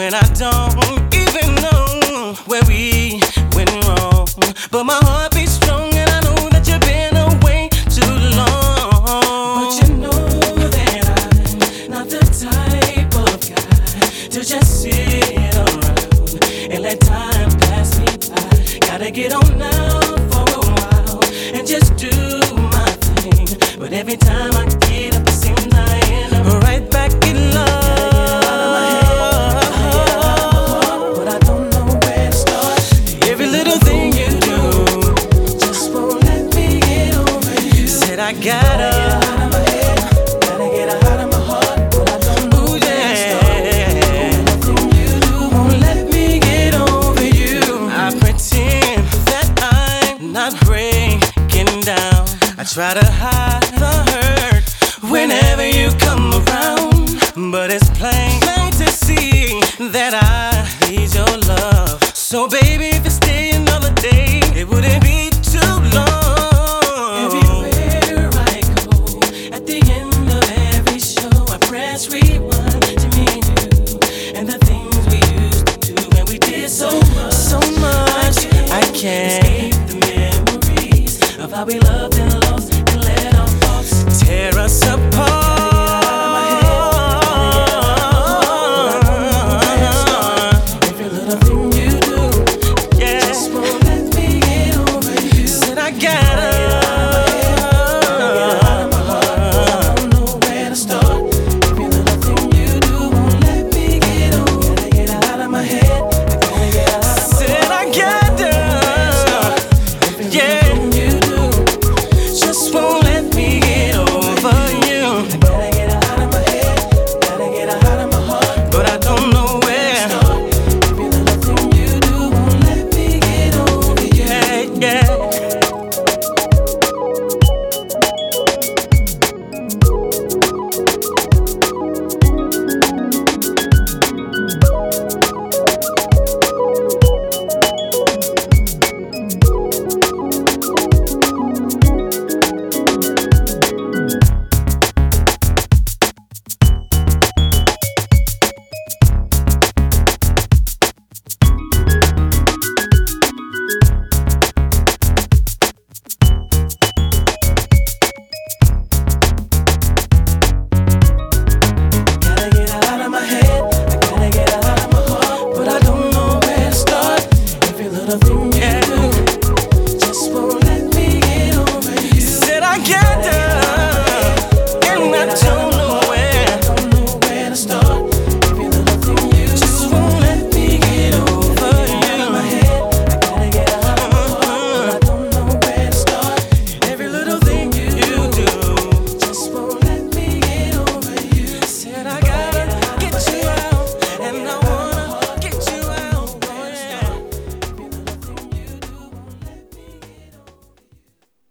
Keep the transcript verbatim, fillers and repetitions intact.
and I don't even know where we went wrong. But my heart beats strong, and I know that you've been away too long. But you know that I'm not the type of guy to just sit around and let time pass me by. Gotta get on now for a while and just do my thing. But every time I get up, it seems I end up right back in love. I gotta, gotta get out of my heart, but I don't know. Ooh, yeah. Nothing you do won't let me get over you. I pretend that I'm not breaking down. I try to hide the hurt whenever you come around, but it's plain, plain to see that I need your love. So baby, if you stay another day, it wouldn't be